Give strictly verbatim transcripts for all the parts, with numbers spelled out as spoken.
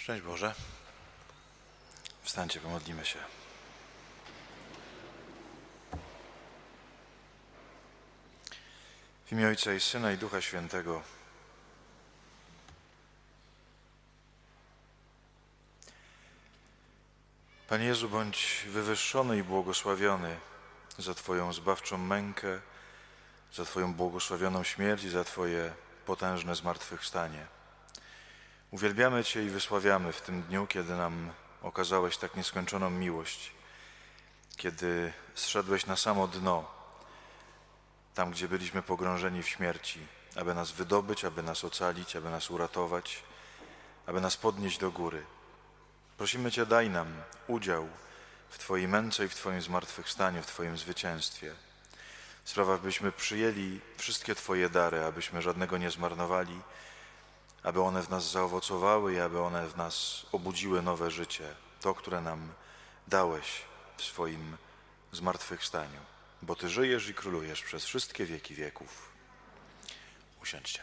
Szczęść Boże. Wstańcie, pomodlimy się. W imię Ojca i Syna i Ducha Świętego. Panie Jezu, bądź wywyższony i błogosławiony za Twoją zbawczą mękę, za Twoją błogosławioną śmierć i za Twoje potężne zmartwychwstanie. Uwielbiamy Cię i wysławiamy w tym dniu, kiedy nam okazałeś tak nieskończoną miłość, kiedy zszedłeś na samo dno, tam gdzie byliśmy pogrążeni w śmierci, aby nas wydobyć, aby nas ocalić, aby nas uratować, aby nas podnieść do góry. Prosimy Cię, daj nam udział w Twojej męce i w Twoim zmartwychwstaniu, w Twoim zwycięstwie. Sprawa, abyśmy przyjęli wszystkie Twoje dary, abyśmy żadnego nie zmarnowali, aby one w nas zaowocowały i aby one w nas obudziły nowe życie, to, które nam dałeś w swoim zmartwychwstaniu. Bo Ty żyjesz i królujesz przez wszystkie wieki wieków. Usiądźcie.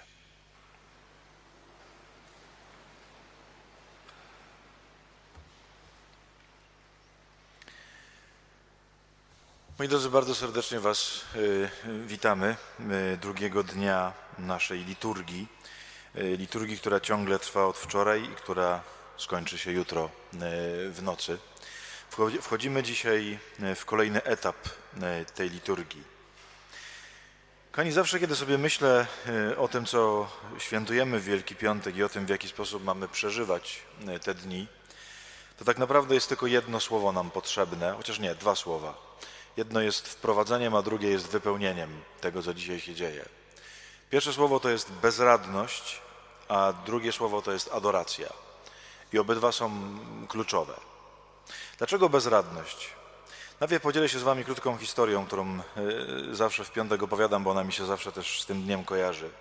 Moi drodzy, bardzo serdecznie Was y, witamy y, drugiego dnia naszej liturgii. Y, liturgii, która ciągle trwa od wczoraj i która skończy się jutro y, w nocy. Wchodzi, wchodzimy dzisiaj w kolejny etap y, tej liturgii. Kochani, zawsze kiedy sobie myślę y, o tym, co świętujemy w Wielki Piątek i o tym, w jaki sposób mamy przeżywać y, te dni, to tak naprawdę jest tylko jedno słowo nam potrzebne, chociaż nie, dwa słowa. Jedno jest wprowadzeniem, a drugie jest wypełnieniem tego, co dzisiaj się dzieje. Pierwsze słowo to jest bezradność, a drugie słowo to jest adoracja. I obydwa są kluczowe. Dlaczego bezradność? Najpierw podzielę się z Wami krótką historią, którą zawsze w piątek opowiadam, bo ona mi się zawsze też z tym dniem kojarzy.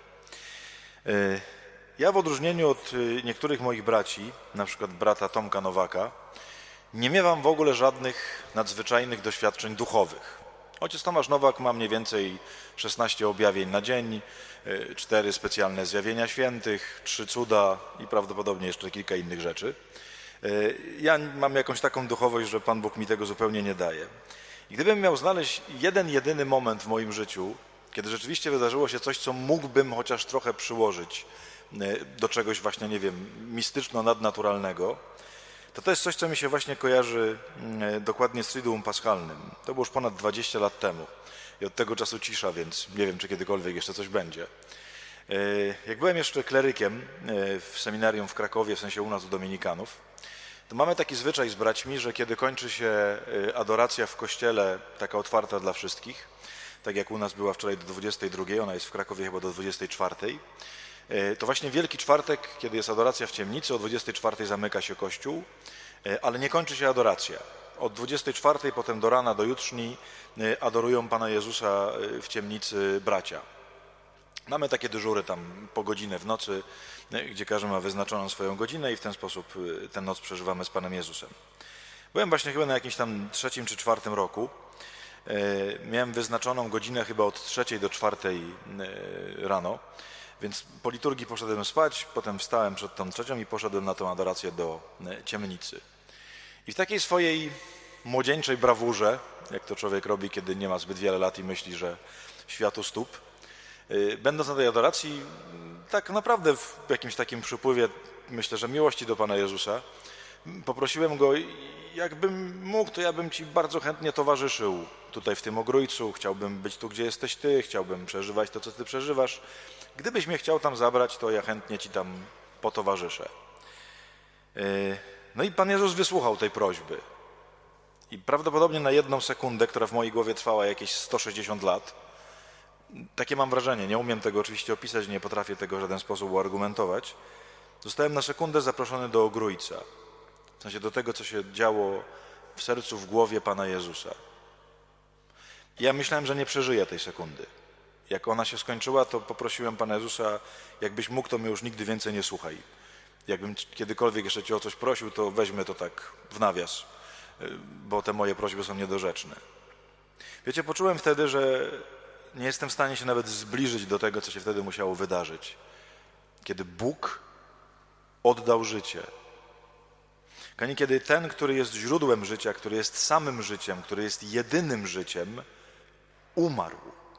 Ja w odróżnieniu od niektórych moich braci, na przykład brata Tomka Nowaka, nie miewam w ogóle żadnych nadzwyczajnych doświadczeń duchowych. Ojciec Tomasz Nowak ma mniej więcej szesnaście objawień na dzień, cztery specjalne zjawienia świętych, trzy cuda i prawdopodobnie jeszcze kilka innych rzeczy. Ja mam jakąś taką duchowość, że Pan Bóg mi tego zupełnie nie daje. I gdybym miał znaleźć jeden, jedyny moment w moim życiu, kiedy rzeczywiście wydarzyło się coś, co mógłbym chociaż trochę przyłożyć do czegoś właśnie, nie wiem, mistyczno-nadnaturalnego, to to jest coś, co mi się właśnie kojarzy dokładnie z Triduum Paschalnym. To było już ponad dwadzieścia lat temu i od tego czasu cisza, więc nie wiem, czy kiedykolwiek jeszcze coś będzie. Jak byłem jeszcze klerykiem w seminarium w Krakowie, w sensie u nas u dominikanów, to mamy taki zwyczaj z braćmi, że kiedy kończy się adoracja w kościele, taka otwarta dla wszystkich, tak jak u nas była wczoraj do dwudziestej drugiej, ona jest w Krakowie chyba do dwudziestej czwartej, to właśnie Wielki Czwartek, kiedy jest adoracja w ciemnicy, o dwudziestej czwartej zamyka się kościół, ale nie kończy się adoracja. Od dwudziestej czwartej potem do rana, do jutrzni adorują Pana Jezusa w ciemnicy bracia. Mamy takie dyżury tam po godzinę w nocy, gdzie każdy ma wyznaczoną swoją godzinę i w ten sposób tę noc przeżywamy z Panem Jezusem. Byłem właśnie chyba na jakimś tam trzecim czy czwartym roku. Miałem wyznaczoną godzinę chyba od trzeciej do czwartej rano. Więc po liturgii poszedłem spać, potem wstałem przed tą trzecią i poszedłem na tą adorację do ciemnicy. I w takiej swojej młodzieńczej brawurze, jak to człowiek robi, kiedy nie ma zbyt wiele lat i myśli, że światu stóp, będąc na tej adoracji, tak naprawdę w jakimś takim przypływie, myślę, że miłości do Pana Jezusa, poprosiłem Go, jakbym mógł, to ja bym Ci bardzo chętnie towarzyszył tutaj w tym ogrójcu, chciałbym być tu, gdzie jesteś Ty, chciałbym przeżywać to, co Ty przeżywasz. Gdybyś mnie chciał tam zabrać, to ja chętnie Ci tam potowarzyszę. No i Pan Jezus wysłuchał tej prośby. I prawdopodobnie na jedną sekundę, która w mojej głowie trwała jakieś sto sześćdziesiąt lat, takie mam wrażenie, nie umiem tego oczywiście opisać, nie potrafię tego w żaden sposób uargumentować, zostałem na sekundę zaproszony do ogrójca. W sensie do tego, co się działo w sercu, w głowie Pana Jezusa. I ja myślałem, że nie przeżyję tej sekundy. Jak ona się skończyła, to poprosiłem Pana Jezusa, jakbyś mógł, to mnie już nigdy więcej nie słuchaj. Jakbym kiedykolwiek jeszcze Cię o coś prosił, to weźmy to tak w nawias, bo te moje prośby są niedorzeczne. Wiecie, poczułem wtedy, że nie jestem w stanie się nawet zbliżyć do tego, co się wtedy musiało wydarzyć. Kiedy Bóg oddał życie Kochani, kiedy ten, który jest źródłem życia, który jest samym życiem, który jest jedynym życiem, umarł.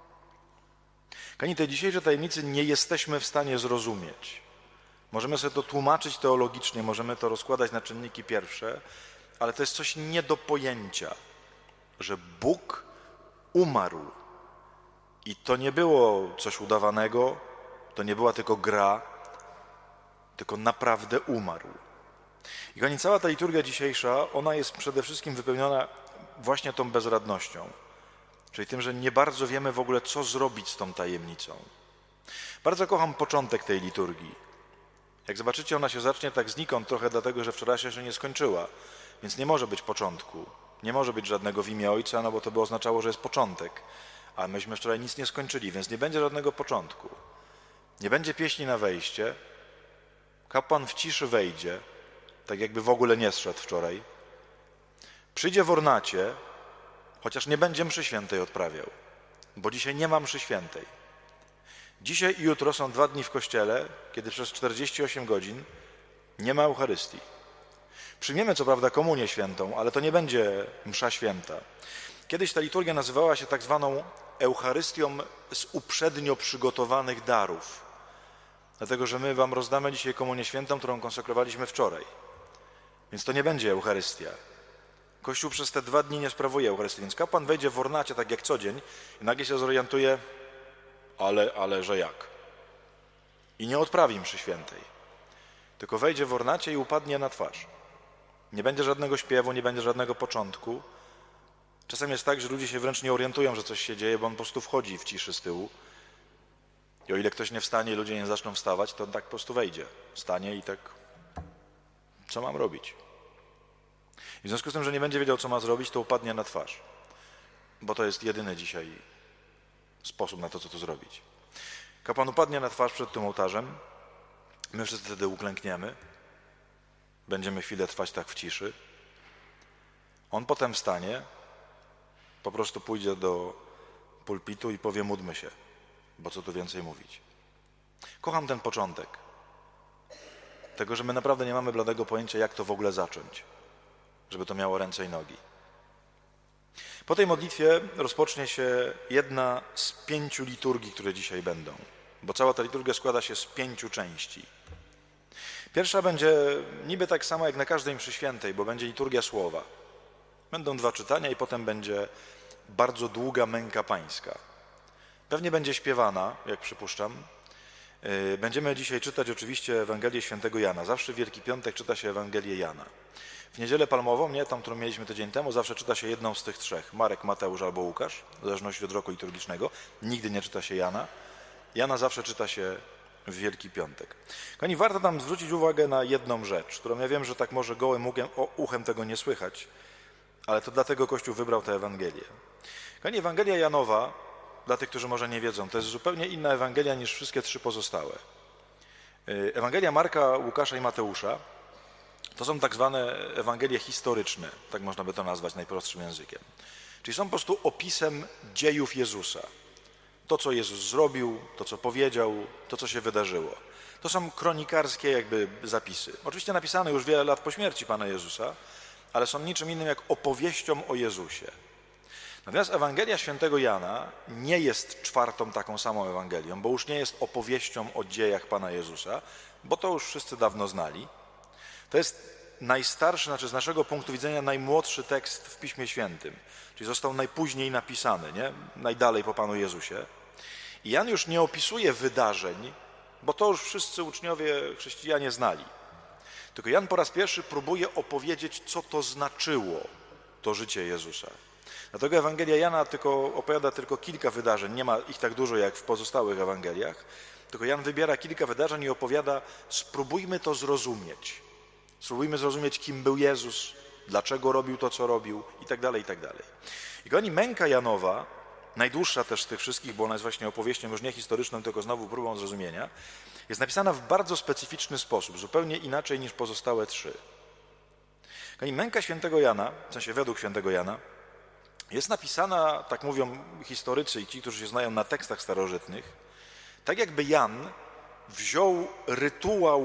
Kochani, tej dzisiejszej tajemnicy nie jesteśmy w stanie zrozumieć. Możemy sobie to tłumaczyć teologicznie, możemy to rozkładać na czynniki pierwsze, ale to jest coś nie do pojęcia, że Bóg umarł. I to nie było coś udawanego, to nie była tylko gra, tylko naprawdę umarł. I kochani, cała ta liturgia dzisiejsza, ona jest przede wszystkim wypełniona właśnie tą bezradnością, czyli tym, że nie bardzo wiemy w ogóle, co zrobić z tą tajemnicą. Bardzo kocham początek tej liturgii. Jak zobaczycie, ona się zacznie tak znikąd trochę dlatego, że wczorajsza się nie skończyła, więc nie może być początku, nie może być żadnego w imię Ojca, no bo to by oznaczało, że jest początek, a myśmy wczoraj nic nie skończyli, więc nie będzie żadnego początku. Nie będzie pieśni na wejście, kapłan w ciszy wejdzie, tak jakby w ogóle nie zszedł wczoraj, przyjdzie w ornacie, chociaż nie będzie mszy świętej odprawiał, bo dzisiaj nie ma mszy świętej. Dzisiaj i jutro są dwa dni w kościele, kiedy przez czterdzieści osiem godzin nie ma Eucharystii. Przyjmiemy co prawda komunię świętą, ale to nie będzie msza święta. Kiedyś ta liturgia nazywała się tak zwaną Eucharystią z uprzednio przygotowanych darów. Dlatego, że my wam rozdamy dzisiaj komunię świętą, którą konsekrowaliśmy wczoraj. Więc to nie będzie Eucharystia. Kościół przez te dwa dni nie sprawuje Eucharystii, więc kapłan wejdzie w ornacie tak jak co dzień i nagle się zorientuje, ale, ale że jak? I nie odprawi mszy świętej. Tylko wejdzie w ornacie i upadnie na twarz. Nie będzie żadnego śpiewu, nie będzie żadnego początku. Czasem jest tak, że ludzie się wręcz nie orientują, że coś się dzieje, bo on po prostu wchodzi w ciszy z tyłu. I o ile ktoś nie wstanie i ludzie nie zaczną wstawać, to on tak po prostu wejdzie. Wstanie i tak, co mam robić? I w związku z tym, że nie będzie wiedział, co ma zrobić, to upadnie na twarz. Bo to jest jedyny dzisiaj sposób na to, co tu zrobić. Kapłan upadnie na twarz przed tym ołtarzem. My wszyscy wtedy uklękniemy. Będziemy chwilę trwać tak w ciszy. On potem wstanie, po prostu pójdzie do pulpitu i powie: módlmy się, bo co tu więcej mówić. Kocham ten początek. Tego, że my naprawdę nie mamy bladego pojęcia, jak to w ogóle zacząć, żeby to miało ręce i nogi. Po tej modlitwie rozpocznie się jedna z pięciu liturgii, które dzisiaj będą, bo cała ta liturgia składa się z pięciu części. Pierwsza będzie niby tak sama jak na każdej mszy świętej, bo będzie liturgia słowa. Będą dwa czytania i potem będzie bardzo długa męka pańska. Pewnie będzie śpiewana, jak przypuszczam. Będziemy dzisiaj czytać oczywiście Ewangelię Świętego Jana. Zawsze w Wielki Piątek czyta się Ewangelię Jana. W Niedzielę Palmową, nie, tą, którą mieliśmy tydzień temu, zawsze czyta się jedną z tych trzech. Marek, Mateusz albo Łukasz, w zależności od roku liturgicznego. Nigdy nie czyta się Jana. Jana zawsze czyta się w Wielki Piątek. Kochani, warto tam zwrócić uwagę na jedną rzecz, którą ja wiem, że tak może gołym uchem, uchem tego nie słychać, ale to dlatego Kościół wybrał tę Ewangelię. Kochani, Ewangelia Janowa, dla tych, którzy może nie wiedzą, to jest zupełnie inna Ewangelia niż wszystkie trzy pozostałe. Ewangelia Marka, Łukasza i Mateusza to są tak zwane Ewangelie historyczne, tak można by to nazwać najprostszym językiem. Czyli są po prostu opisem dziejów Jezusa. To, co Jezus zrobił, to, co powiedział, to, co się wydarzyło. To są kronikarskie jakby zapisy. Oczywiście napisane już wiele lat po śmierci Pana Jezusa, ale są niczym innym jak opowieścią o Jezusie. Natomiast Ewangelia Świętego Jana nie jest czwartą taką samą Ewangelią, bo już nie jest opowieścią o dziejach Pana Jezusa, bo to już wszyscy dawno znali. To jest najstarszy, znaczy z naszego punktu widzenia najmłodszy tekst w Piśmie Świętym, czyli został najpóźniej napisany, nie? Najdalej po Panu Jezusie. I Jan już nie opisuje wydarzeń, bo to już wszyscy uczniowie chrześcijanie znali. Tylko Jan po raz pierwszy próbuje opowiedzieć, co to znaczyło, to życie Jezusa. Dlatego Ewangelia Jana tylko opowiada tylko kilka wydarzeń, nie ma ich tak dużo jak w pozostałych Ewangeliach, tylko Jan wybiera kilka wydarzeń i opowiada: spróbujmy to zrozumieć. Spróbujmy zrozumieć, kim był Jezus, dlaczego robił to, co robił i tak dalej, i tak dalej. I kochani, męka Janowa, najdłuższa też z tych wszystkich, bo ona jest właśnie opowieścią już nie historyczną, tylko znowu próbą zrozumienia, jest napisana w bardzo specyficzny sposób, zupełnie inaczej niż pozostałe trzy. Kochani, męka Świętego Jana, w sensie według Świętego Jana, jest napisana, tak mówią historycy i ci, którzy się znają na tekstach starożytnych, tak jakby Jan wziął rytuał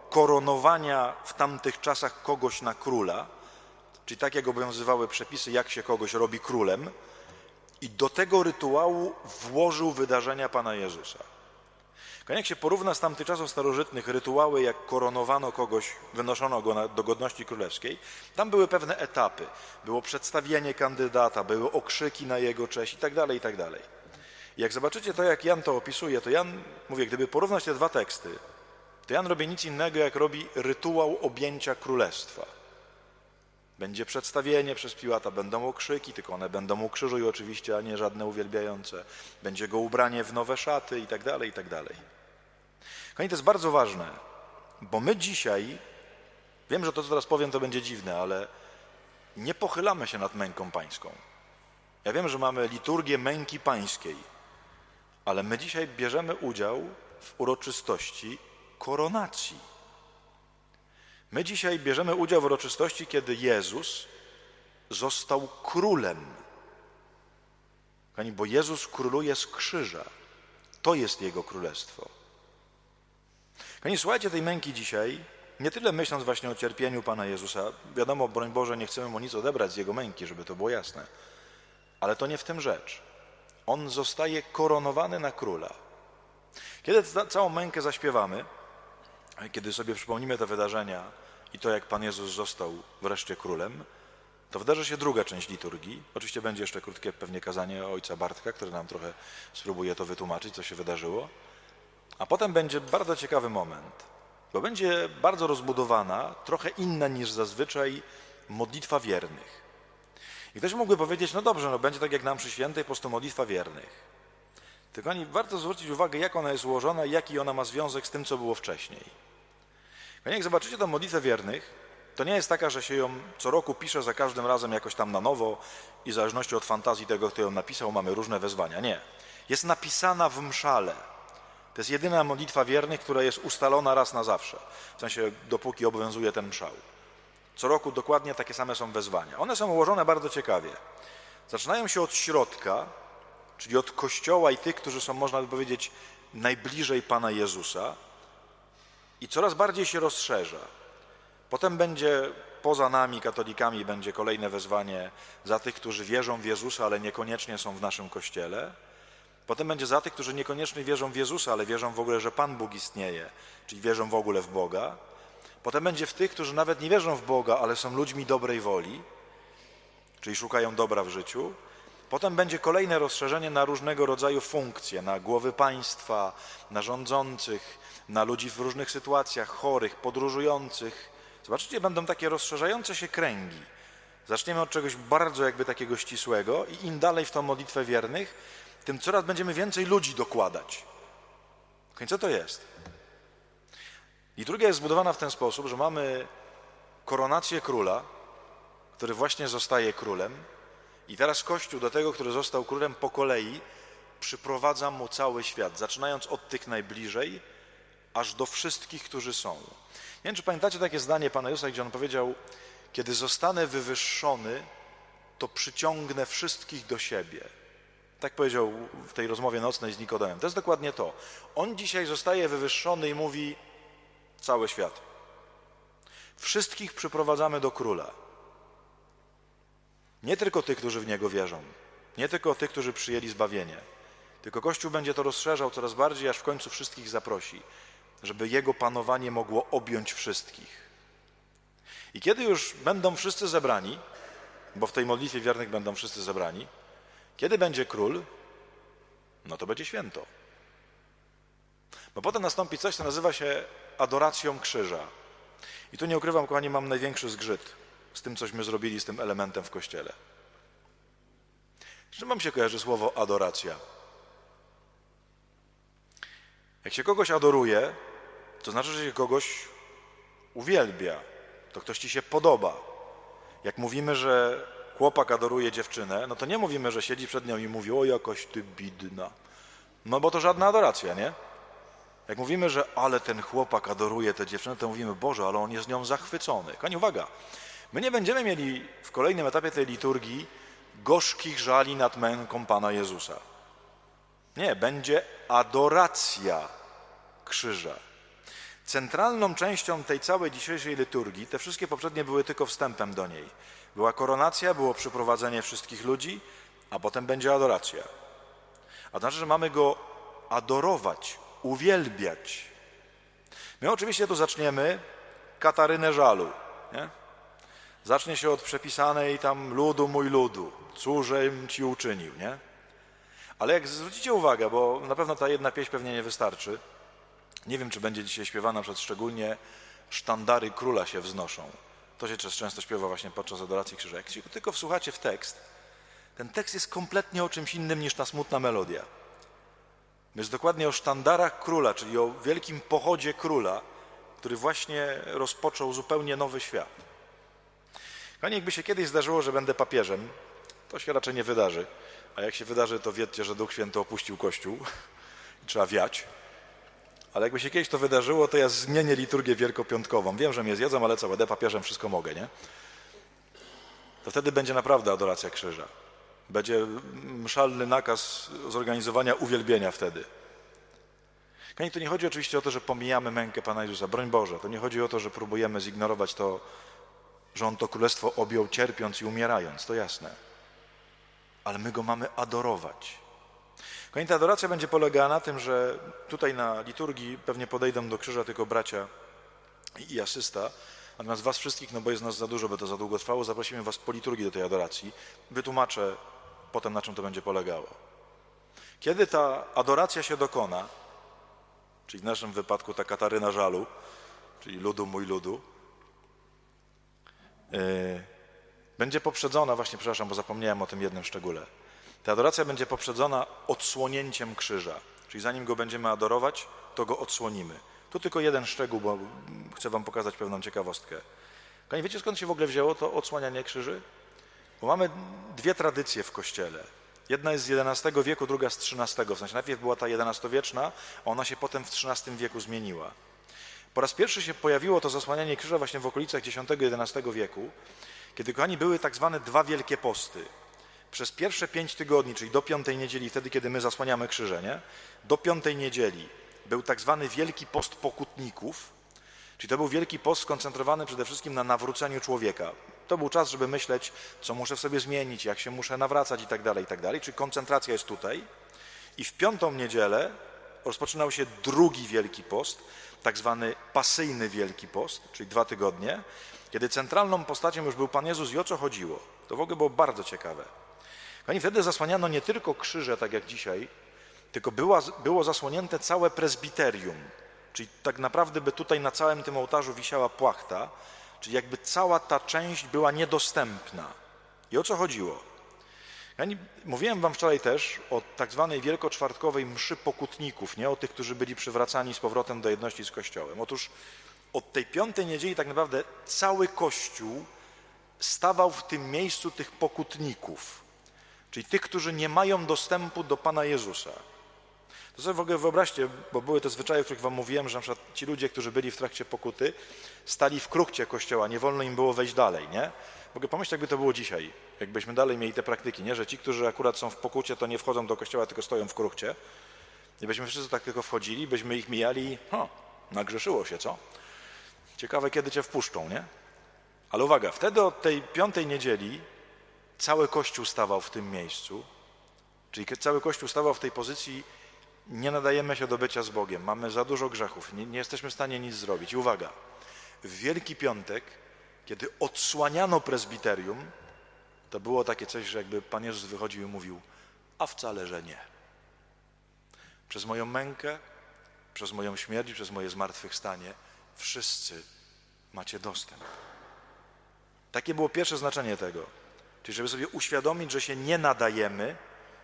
koronowania w tamtych czasach kogoś na króla, czyli tak jak obowiązywały przepisy, jak się kogoś robi królem, i do tego rytuału włożył wydarzenia Pana Jezusa. Jak się porówna z tamtych czasów starożytnych rytuały, jak koronowano kogoś, wynoszono go na, do godności królewskiej, tam były pewne etapy. Było przedstawienie kandydata, były okrzyki na jego cześć i tak dalej, i tak dalej. Jak zobaczycie to, jak Jan to opisuje, to Jan, mówię, gdyby porównać te dwa teksty, to Jan robi nic innego, jak robi rytuał objęcia królestwa. Będzie przedstawienie przez Piłata, będą okrzyki, tylko one będą u krzyżu i oczywiście, a nie żadne uwielbiające. Będzie go ubranie w nowe szaty i tak dalej, i tak dalej. Kochani, to jest bardzo ważne, bo my dzisiaj, wiem, że to, co teraz powiem, to będzie dziwne, ale nie pochylamy się nad męką pańską. Ja wiem, że mamy liturgię męki pańskiej, ale my dzisiaj bierzemy udział w uroczystości koronacji. My dzisiaj bierzemy udział w uroczystości, kiedy Jezus został królem. Kochani, bo Jezus króluje z krzyża. To jest Jego królestwo. Kochani, słuchajcie tej męki dzisiaj, nie tyle myśląc właśnie o cierpieniu Pana Jezusa. Wiadomo, broń Boże, nie chcemy Mu nic odebrać z Jego męki, żeby to było jasne. Ale to nie w tym rzecz. On zostaje koronowany na króla. Kiedy całą mękę zaśpiewamy, kiedy sobie przypomnimy te wydarzenia i to, jak Pan Jezus został wreszcie królem, to wydarzy się druga część liturgii. Oczywiście będzie jeszcze krótkie pewnie kazanie ojca Bartka, który nam trochę spróbuje to wytłumaczyć, co się wydarzyło. A potem będzie bardzo ciekawy moment, bo będzie bardzo rozbudowana, trochę inna niż zazwyczaj modlitwa wiernych. I ktoś mógłby powiedzieć, no dobrze, no będzie tak jak na mszy świętej, po prostu modlitwa wiernych. Tylko oni warto zwrócić uwagę, jak ona jest ułożona i jaki ona ma związek z tym, co było wcześniej. Jak zobaczycie tę modlitwę wiernych, to nie jest taka, że się ją co roku pisze za każdym razem jakoś tam na nowo i w zależności od fantazji tego, kto ją napisał, mamy różne wezwania. Nie. Jest napisana w mszale. To jest jedyna modlitwa wiernych, która jest ustalona raz na zawsze. W sensie, dopóki obowiązuje ten mszał. Co roku dokładnie takie same są wezwania. One są ułożone bardzo ciekawie. Zaczynają się od środka, czyli od Kościoła i tych, którzy są, można by powiedzieć, najbliżej Pana Jezusa, i coraz bardziej się rozszerza. Potem będzie poza nami, katolikami, będzie kolejne wezwanie za tych, którzy wierzą w Jezusa, ale niekoniecznie są w naszym Kościele. Potem będzie za tych, którzy niekoniecznie wierzą w Jezusa, ale wierzą w ogóle, że Pan Bóg istnieje, czyli wierzą w ogóle w Boga. Potem będzie w tych, którzy nawet nie wierzą w Boga, ale są ludźmi dobrej woli, czyli szukają dobra w życiu. Potem będzie kolejne rozszerzenie na różnego rodzaju funkcje, na głowy państwa, na rządzących, na ludzi w różnych sytuacjach, chorych, podróżujących. Zobaczycie, będą takie rozszerzające się kręgi. Zaczniemy od czegoś bardzo jakby takiego ścisłego i im dalej w tą modlitwę wiernych, tym coraz będziemy więcej ludzi dokładać. Co to jest? Liturgia jest zbudowana w ten sposób, że mamy koronację króla, który właśnie zostaje królem, i teraz Kościół do tego, który został królem, po kolei przyprowadza mu cały świat, zaczynając od tych najbliżej, aż do wszystkich, którzy są. Nie wiem, czy pamiętacie takie zdanie Pana Jezusa, gdzie On powiedział: kiedy zostanę wywyższony, to przyciągnę wszystkich do siebie. Tak powiedział w tej rozmowie nocnej z Nikodemem. To jest dokładnie to. On dzisiaj zostaje wywyższony i mówi: cały świat. Wszystkich przyprowadzamy do króla. Nie tylko tych, którzy w Niego wierzą, nie tylko tych, którzy przyjęli zbawienie, tylko Kościół będzie to rozszerzał coraz bardziej, aż w końcu wszystkich zaprosi, żeby Jego panowanie mogło objąć wszystkich. I kiedy już będą wszyscy zebrani, bo w tej modlitwie wiernych będą wszyscy zebrani, kiedy będzie król, no to będzie święto. Bo potem nastąpi coś, co nazywa się adoracją krzyża. I tu nie ukrywam, kochani, mam największy zgrzyt z tym, cośmy zrobili z tym elementem w Kościele. Z czym wam się kojarzy słowo adoracja? Jak się kogoś adoruje, to znaczy, że się kogoś uwielbia. To ktoś ci się podoba. Jak mówimy, że chłopak adoruje dziewczynę, no to nie mówimy, że siedzi przed nią i mówi: o, jakoś ty bidna. No bo to żadna adoracja, nie? Jak mówimy, że ale ten chłopak adoruje tę dziewczynę, to mówimy: Boże, ale on jest nią zachwycony. Kochani, uwaga, my nie będziemy mieli w kolejnym etapie tej liturgii gorzkich żali nad męką Pana Jezusa. Nie, będzie adoracja krzyża. Centralną częścią tej całej dzisiejszej liturgii, te wszystkie poprzednie były tylko wstępem do niej. Była koronacja, było przyprowadzenie wszystkich ludzi, a potem będzie adoracja. A to znaczy, że mamy Go adorować, uwielbiać. My oczywiście tu zaczniemy Katarynę żalu, nie? Zacznie się od przepisanej tam ludu mój ludu, cóżem ci uczynił, nie? Ale jak zwrócicie uwagę, bo na pewno ta jedna pieśń pewnie nie wystarczy, nie wiem, czy będzie dzisiaj śpiewana, przed szczególnie sztandary króla się wznoszą. To się często śpiewa właśnie podczas adoracji krzyża. Jak się tylko wsłuchacie w tekst, ten tekst jest kompletnie o czymś innym niż ta smutna melodia. Jest dokładnie o sztandarach króla, czyli o wielkim pochodzie króla, który właśnie rozpoczął zupełnie nowy świat. Kochani, jakby się kiedyś zdarzyło, że będę papieżem, to się raczej nie wydarzy. A jak się wydarzy, to wiedzcie, że Duch Święty opuścił Kościół i trzeba wiać. Ale jakby się kiedyś to wydarzyło, to ja zmienię liturgię wielkopiątkową. Wiem, że mnie zjedzą, ale co, będę papieżem, wszystko mogę, nie? To wtedy będzie naprawdę adoracja krzyża. Będzie mszalny nakaz zorganizowania uwielbienia wtedy. Kochani, to nie chodzi oczywiście o to, że pomijamy mękę Pana Jezusa. Broń Boże, to nie chodzi o to, że próbujemy zignorować to, że On to królestwo objął cierpiąc i umierając, to jasne. Ale my Go mamy adorować. Kochani, ta adoracja będzie polegała na tym, że tutaj na liturgii pewnie podejdą do krzyża tylko bracia i asysta, natomiast was wszystkich, no bo jest nas za dużo, by to za długo trwało, zaprosimy was po liturgii do tej adoracji. Wytłumaczę potem, na czym to będzie polegało. Kiedy ta adoracja się dokona, czyli w naszym wypadku ta Kataryna żalu, czyli ludu mój ludu, yy, będzie poprzedzona, właśnie przepraszam, bo zapomniałem o tym jednym szczególe. Ta adoracja będzie poprzedzona odsłonięciem krzyża, czyli zanim Go będziemy adorować, to Go odsłonimy. Tu tylko jeden szczegół, bo chcę wam pokazać pewną ciekawostkę. Kochani, wiecie, skąd się w ogóle wzięło to odsłanianie krzyży? Bo mamy dwie tradycje w Kościele. Jedna jest z jedenastego wieku, druga z trzynastego. W sensie najpierw była ta jedenastowieczna, a ona się potem w trzynastym wieku zmieniła. Po raz pierwszy się pojawiło to zasłanianie krzyża właśnie w okolicach dziesiątego jedenastego wieku, kiedy, kochani, były tak zwane dwa wielkie posty. Przez pierwsze pięć tygodni, czyli do piątej niedzieli, wtedy, kiedy my zasłaniamy krzyże, nie? Do piątej niedzieli był tak zwany Wielki Post Pokutników, czyli to był Wielki Post skoncentrowany przede wszystkim na nawróceniu człowieka. To był czas, żeby myśleć, co muszę w sobie zmienić, jak się muszę nawracać i tak dalej, i tak dalej. Czyli koncentracja jest tutaj. I w piątą niedzielę rozpoczynał się drugi Wielki Post, tak zwany pasyjny Wielki Post, czyli dwa tygodnie, kiedy centralną postacią już był Pan Jezus i o co chodziło. To w ogóle było bardzo ciekawe. Kochani, wtedy zasłaniano nie tylko krzyże, tak jak dzisiaj, tylko była, było zasłonięte całe prezbiterium, czyli tak naprawdę by tutaj na całym tym ołtarzu wisiała płachta, czyli jakby cała ta część była niedostępna. I o co chodziło? Kochani, mówiłem wam wczoraj też o tak zwanej wielkoczwartkowej mszy pokutników, nie o tych, którzy byli przywracani z powrotem do jedności z Kościołem. Otóż od tej piątej niedzieli tak naprawdę cały Kościół stawał w tym miejscu tych pokutników, czyli tych, którzy nie mają dostępu do Pana Jezusa. To sobie w ogóle wyobraźcie, bo były te zwyczaje, o których wam mówiłem, że na przykład ci ludzie, którzy byli w trakcie pokuty, stali w kruchcie Kościoła, nie wolno im było wejść dalej, nie? W ogóle pomyślcie, jakby to było dzisiaj, jakbyśmy dalej mieli te praktyki, nie? Że ci, którzy akurat są w pokucie, to nie wchodzą do Kościoła, tylko stoją w kruchcie. I byśmy wszyscy tak tylko wchodzili, byśmy ich mijali, o, nagrzeszyło się, co? Ciekawe, kiedy cię wpuszczą, nie? Ale uwaga, wtedy od tej piątej niedzieli cały Kościół stawał w tym miejscu, czyli cały Kościół stawał w tej pozycji, nie nadajemy się do bycia z Bogiem, mamy za dużo grzechów, nie, nie jesteśmy w stanie nic zrobić. I uwaga, w Wielki Piątek, kiedy odsłaniano prezbiterium, to było takie coś, że jakby Pan Jezus wychodził i mówił, a wcale, że nie. Przez moją mękę, przez moją śmierć, przez moje zmartwychwstanie, wszyscy macie dostęp. Takie było pierwsze znaczenie tego. Czyli żeby sobie uświadomić, że się nie nadajemy,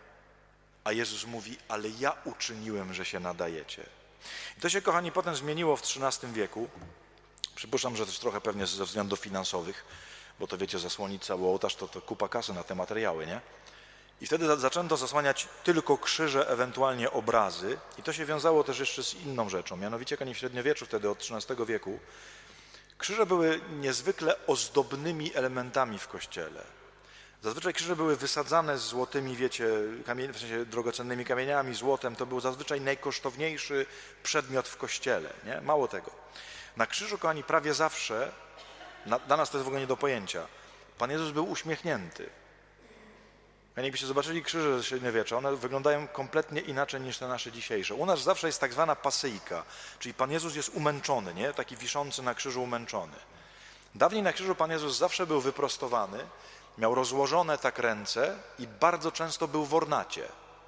a Jezus mówi, ale ja uczyniłem, że się nadajecie. I to się, kochani, potem zmieniło w trzynastym wieku. Przypuszczam, że też trochę pewnie ze względów finansowych, bo to wiecie, zasłonić cały ołtarz to, to kupa kasy na te materiały, nie? I wtedy zaczęto zasłaniać tylko krzyże, ewentualnie obrazy. I to się wiązało też jeszcze z inną rzeczą. Mianowicie, kochani, w średniowieczu, wtedy od trzynastego wieku, krzyże były niezwykle ozdobnymi elementami w Kościele. Zazwyczaj krzyże były wysadzane z złotymi, wiecie, kamień, w sensie drogocennymi kamieniami, złotem. To był zazwyczaj najkosztowniejszy przedmiot w kościele, nie? Mało tego. Na krzyżu, kochani, prawie zawsze, na, dla nas to jest w ogóle nie do pojęcia, Pan Jezus był uśmiechnięty. Jakbyście zobaczyli krzyże ze średniowiecza, one wyglądają kompletnie inaczej niż te nasze dzisiejsze. U nas zawsze jest tak zwana pasyjka, czyli Pan Jezus jest umęczony, nie? Taki wiszący na krzyżu umęczony. Dawniej na krzyżu Pan Jezus zawsze był wyprostowany, miał rozłożone tak ręce i bardzo często był w ornacie.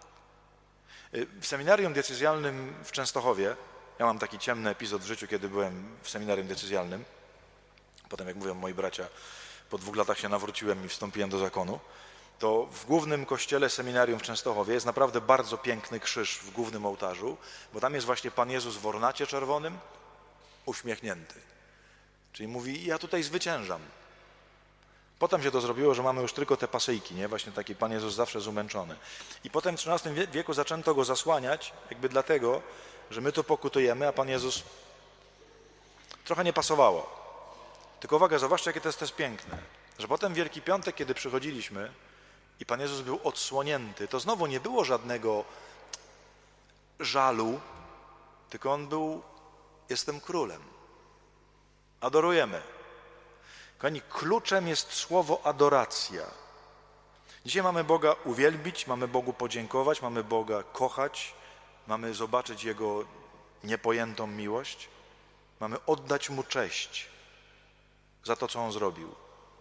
W seminarium decyzjalnym w Częstochowie, ja mam taki ciemny epizod w życiu, kiedy byłem w seminarium decyzjalnym, potem jak mówią moi bracia, po dwóch latach się nawróciłem i wstąpiłem do zakonu, to w głównym kościele seminarium w Częstochowie jest naprawdę bardzo piękny krzyż w głównym ołtarzu, bo tam jest właśnie Pan Jezus w ornacie czerwonym, uśmiechnięty. Czyli mówi, ja tutaj zwyciężam. Potem się to zrobiło, że mamy już tylko te pasyjki, nie? Właśnie taki Pan Jezus zawsze zumęczony. I potem w trzynastym wieku zaczęto go zasłaniać, jakby dlatego, że my tu pokutujemy, a Pan Jezus trochę nie pasowało. Tylko uwaga, zobaczcie, jakie to jest też piękne, że potem Wielki Piątek, kiedy przychodziliśmy i Pan Jezus był odsłonięty, to znowu nie było żadnego żalu, tylko On był, jestem królem. Adorujemy. Kochani, kluczem jest słowo adoracja. Dzisiaj mamy Boga uwielbić, mamy Bogu podziękować, mamy Boga kochać, mamy zobaczyć Jego niepojętą miłość, mamy oddać Mu cześć za to, co On zrobił.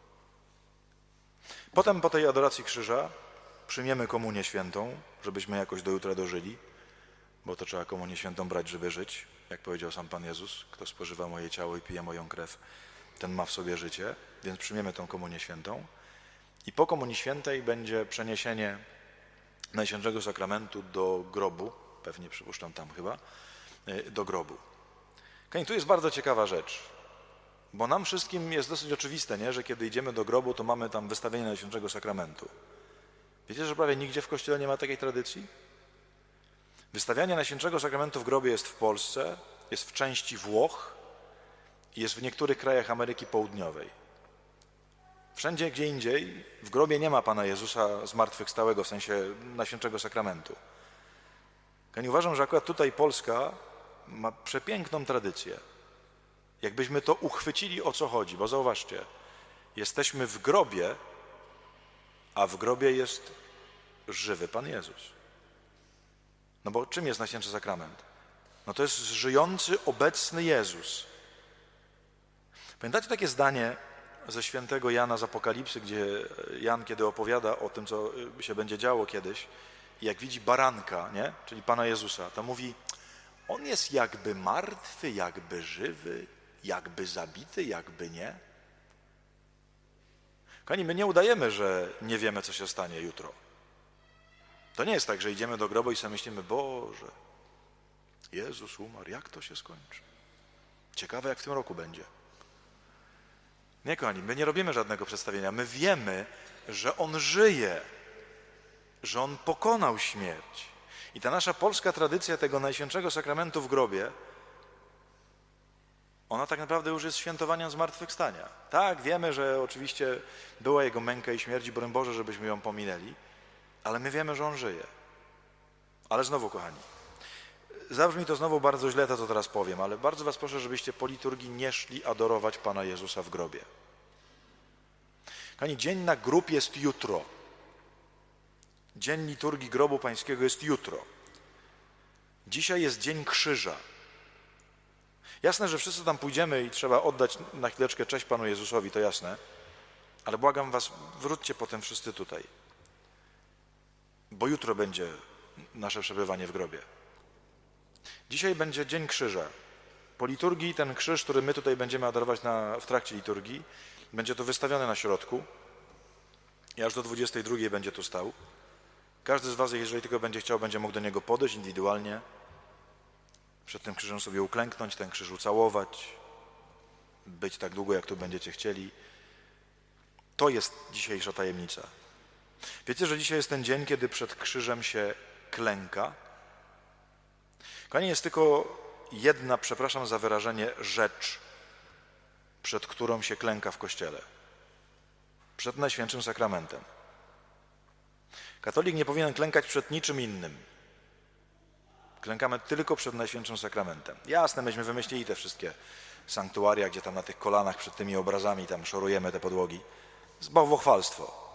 Potem po tej adoracji krzyża przyjmiemy komunię świętą, żebyśmy jakoś do jutra dożyli, bo to trzeba komunię świętą brać, żeby żyć. Jak powiedział sam Pan Jezus, kto spożywa moje ciało i pije moją krew, ten ma w sobie życie, więc przyjmiemy tą komunię świętą. I po komunii świętej będzie przeniesienie Najświętszego Sakramentu do grobu, pewnie przypuszczam tam chyba, do grobu. Kochani, tu jest bardzo ciekawa rzecz, bo nam wszystkim jest dosyć oczywiste, nie? Że kiedy idziemy do grobu, to mamy tam wystawienie Najświętszego Sakramentu. Wiecie, że prawie nigdzie w Kościele nie ma takiej tradycji? Wystawianie Najświętszego Sakramentu w grobie jest w Polsce, jest w części Włoch i jest w niektórych krajach Ameryki Południowej. Wszędzie gdzie indziej w grobie nie ma Pana Jezusa zmartwychwstałego, w sensie Najświętszego Sakramentu. Ja nie uważam, że akurat tutaj Polska ma przepiękną tradycję. Jakbyśmy to uchwycili, o co chodzi, bo zauważcie, jesteśmy w grobie, a w grobie jest żywy Pan Jezus. No bo czym jest Najświętszy Sakrament? No to jest żyjący, obecny Jezus. Pamiętacie takie zdanie ze świętego Jana z Apokalipsy, gdzie Jan, kiedy opowiada o tym, co się będzie działo kiedyś, i jak widzi baranka, nie? Czyli Pana Jezusa, to mówi, On jest jakby martwy, jakby żywy, jakby zabity, jakby nie. Kochani, my nie udajemy, że nie wiemy, co się stanie jutro. To nie jest tak, że idziemy do grobu i sobie myślimy, Boże, Jezus umarł, jak to się skończy? Ciekawe, jak w tym roku będzie. Nie, kochani, my nie robimy żadnego przedstawienia. My wiemy, że On żyje, że On pokonał śmierć. I ta nasza polska tradycja tego Najświętszego Sakramentu w grobie, ona tak naprawdę już jest świętowaniem zmartwychwstania. Tak, wiemy, że oczywiście była Jego męka i śmierć, broń Boże, żebyśmy ją pominęli, ale my wiemy, że On żyje. Ale znowu, kochani, zabrzmi to znowu bardzo źle, to co teraz powiem, ale bardzo was proszę, żebyście po liturgii nie szli adorować Pana Jezusa w grobie. Kochani, dzień na grób jest jutro. Dzień liturgii grobu pańskiego jest jutro. Dzisiaj jest dzień krzyża. Jasne, że wszyscy tam pójdziemy i trzeba oddać na chwileczkę cześć Panu Jezusowi, to jasne, ale błagam was, wróćcie potem wszyscy tutaj, bo jutro będzie nasze przebywanie w grobie. Dzisiaj będzie dzień krzyża. Po liturgii ten krzyż, który my tutaj będziemy adorować na, w trakcie liturgii, będzie tu wystawiony na środku i aż do dwudziestej drugiej będzie tu stał. Każdy z was, jeżeli tylko będzie chciał, będzie mógł do niego podejść indywidualnie, przed tym krzyżem sobie uklęknąć, ten krzyż ucałować, być tak długo, jak tu będziecie chcieli. To jest dzisiejsza tajemnica. Wiecie, że dzisiaj jest ten dzień, kiedy przed krzyżem się klęka? Kochani, jest tylko jedna, przepraszam za wyrażenie, rzecz, przed którą się klęka w Kościele. Przed Najświętszym Sakramentem. Katolik nie powinien klękać przed niczym innym. Klękamy tylko przed Najświętszym Sakramentem. Jasne, myśmy wymyślili te wszystkie sanktuaria, gdzie tam na tych kolanach przed tymi obrazami tam szorujemy te podłogi. Bałwochwalstwo.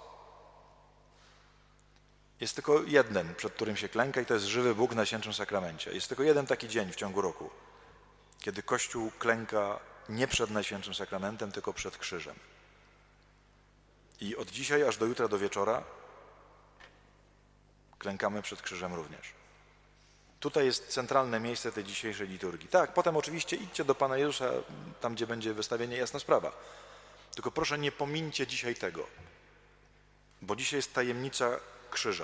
Jest tylko jeden, przed którym się klęka i to jest żywy Bóg w Najświętszym Sakramencie. Jest tylko jeden taki dzień w ciągu roku, kiedy Kościół klęka nie przed Najświętszym Sakramentem, tylko przed krzyżem. I od dzisiaj aż do jutra do wieczora klękamy przed krzyżem również. Tutaj jest centralne miejsce tej dzisiejszej liturgii. Tak, potem oczywiście idźcie do Pana Jezusa, tam gdzie będzie wystawienie, jasna sprawa. Tylko proszę nie pomińcie dzisiaj tego, bo dzisiaj jest tajemnica krzyża.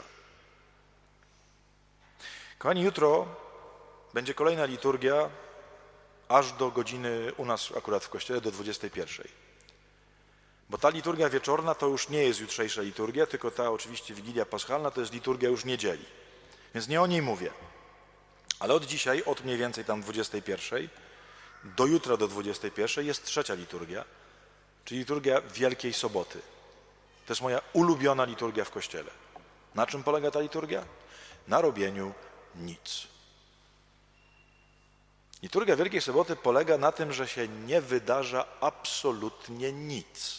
Kochani, jutro będzie kolejna liturgia aż do godziny u nas akurat w kościele do dwudziestej pierwszej. Bo ta liturgia wieczorna to już nie jest jutrzejsza liturgia, tylko ta oczywiście Wigilia Paschalna to jest liturgia już niedzieli. Więc nie o niej mówię. Ale od dzisiaj, od mniej więcej tam dwudziestej pierwszej do jutra do dwudziestej pierwszej jest trzecia liturgia, czyli liturgia Wielkiej Soboty. To jest moja ulubiona liturgia w kościele. Na czym polega ta liturgia? Na robieniu nic. Liturgia Wielkiej Soboty polega na tym, że się nie wydarza absolutnie nic.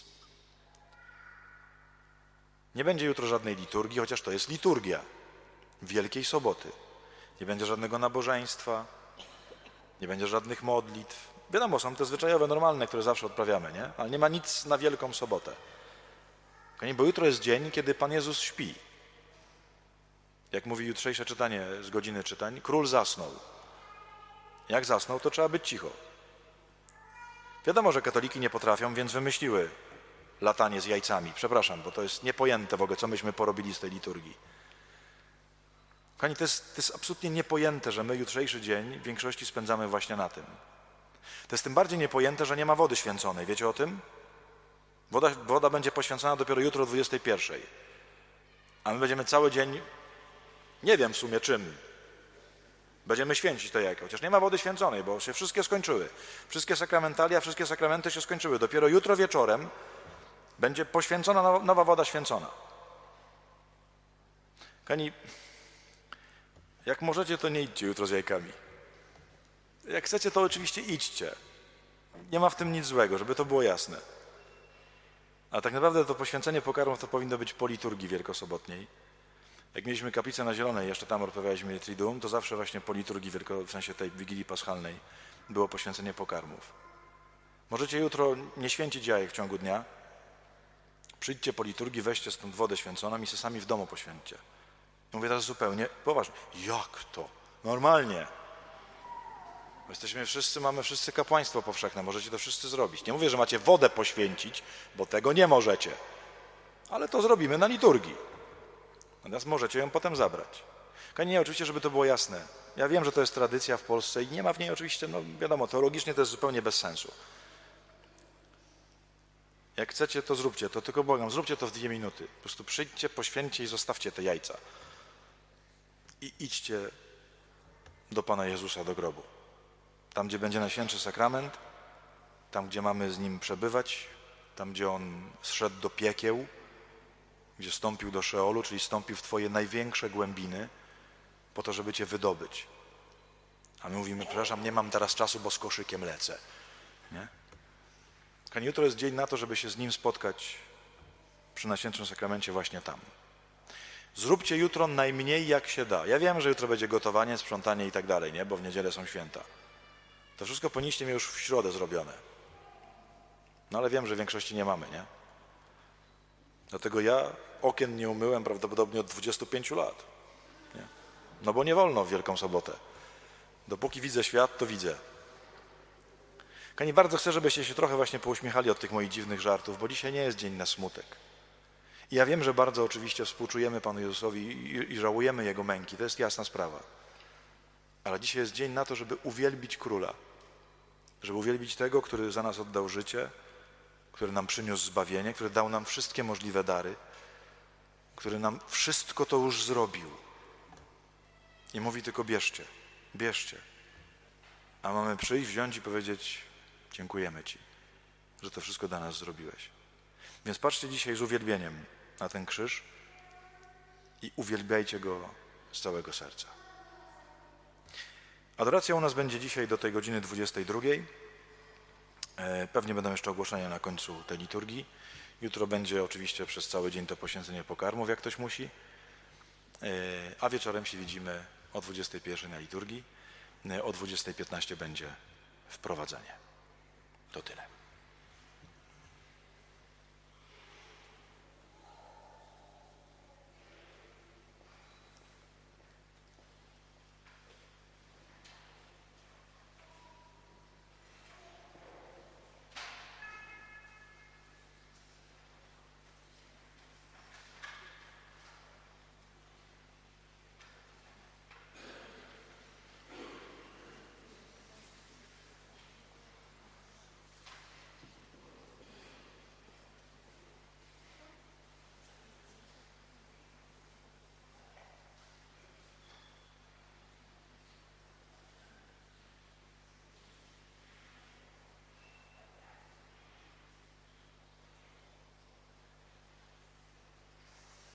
Nie będzie jutro żadnej liturgii, chociaż to jest liturgia Wielkiej Soboty. Nie będzie żadnego nabożeństwa, nie będzie żadnych modlitw. Wiadomo, są te zwyczajowe, normalne, które zawsze odprawiamy, nie? Ale nie ma nic na Wielką Sobotę. Bo jutro jest dzień, kiedy Pan Jezus śpi. Jak mówi jutrzejsze czytanie z godziny czytań, król zasnął. Jak zasnął, to trzeba być cicho. Wiadomo, że katoliki nie potrafią, więc wymyśliły latanie z jajcami. Przepraszam, bo to jest niepojęte w ogóle, co myśmy porobili z tej liturgii. Kochani, to jest, to jest absolutnie niepojęte, że my jutrzejszy dzień w większości spędzamy właśnie na tym. To jest tym bardziej niepojęte, że nie ma wody święconej. Wiecie o tym? Woda, woda będzie poświęcona dopiero jutro o dwudziestej pierwszej. A my będziemy cały dzień, nie wiem w sumie czym, będziemy święcić to jajko. Chociaż nie ma wody święconej, bo się wszystkie skończyły. Wszystkie sakramentalia, wszystkie sakramenty się skończyły. Dopiero jutro wieczorem będzie poświęcona nowa woda święcona. Kochani, jak możecie, to nie idźcie jutro z jajkami. Jak chcecie, to oczywiście idźcie. Nie ma w tym nic złego, żeby to było jasne. A tak naprawdę to poświęcenie pokarmów to powinno być po liturgii wielkosobotniej. Jak mieliśmy kaplicę na Zielonej, jeszcze tam odprawialiśmy Triduum, to zawsze właśnie po liturgii, wielko, w sensie tej Wigilii Paschalnej, było poświęcenie pokarmów. Możecie jutro nie święcić jajek w ciągu dnia. Przyjdźcie po liturgii, weźcie stąd wodę święconą i się sami w domu poświęćcie. I mówię teraz zupełnie poważnie. Jak to? Normalnie. Jesteśmy wszyscy, mamy wszyscy kapłaństwo powszechne, możecie to wszyscy zrobić. Nie mówię, że macie wodę poświęcić, bo tego nie możecie. Ale to zrobimy na liturgii. Natomiast możecie ją potem zabrać. Nie, oczywiście, żeby to było jasne. Ja wiem, że to jest tradycja w Polsce i nie ma w niej oczywiście, no wiadomo, teologicznie to jest zupełnie bez sensu. Jak chcecie, to zróbcie to, tylko błagam, zróbcie to w dwie minuty. Po prostu przyjdźcie, poświęćcie i zostawcie te jajca. I idźcie do Pana Jezusa, do grobu. Tam, gdzie będzie Najświętszy Sakrament, tam, gdzie mamy z Nim przebywać, tam, gdzie On zszedł do piekieł, gdzie stąpił do Szeolu, czyli stąpił w Twoje największe głębiny, po to, żeby Cię wydobyć. A my mówimy, przepraszam, nie mam teraz czasu, bo z koszykiem lecę. Nie? Kochani, jutro jest dzień na to, żeby się z Nim spotkać przy Najświętszym Sakramencie właśnie tam. Zróbcie jutro najmniej jak się da. Ja wiem, że jutro będzie gotowanie, sprzątanie i tak dalej, nie? Bo w niedzielę są święta. To wszystko powinniście mieć już w środę zrobione. No ale wiem, że w większości nie mamy, nie? Dlatego ja okien nie umyłem prawdopodobnie od dwudziestu pięciu lat. Nie? No bo nie wolno w Wielką Sobotę. Dopóki widzę świat, to widzę. Kochani, bardzo chcę, żebyście się trochę właśnie pouśmiechali od tych moich dziwnych żartów, bo dzisiaj nie jest dzień na smutek. I ja wiem, że bardzo oczywiście współczujemy Panu Jezusowi i, i żałujemy Jego męki. To jest jasna sprawa. Ale dzisiaj jest dzień na to, żeby uwielbić Króla. Żeby uwielbić Tego, który za nas oddał życie, który nam przyniósł zbawienie, który dał nam wszystkie możliwe dary, który nam wszystko to już zrobił. I mówi tylko bierzcie, bierzcie. A mamy przyjść, wziąć i powiedzieć dziękujemy Ci, że to wszystko dla nas zrobiłeś. Więc patrzcie dzisiaj z uwielbieniem na ten krzyż i uwielbiajcie Go z całego serca. Adoracja u nas będzie dzisiaj do tej godziny dwudziestej drugiej. Pewnie będą jeszcze ogłoszenia na końcu tej liturgii. Jutro będzie oczywiście przez cały dzień to poświęcenie pokarmów, jak ktoś musi. A wieczorem się widzimy o dwudziestej pierwszej na liturgii. O dwudziestej piętnaście będzie wprowadzenie. To tyle.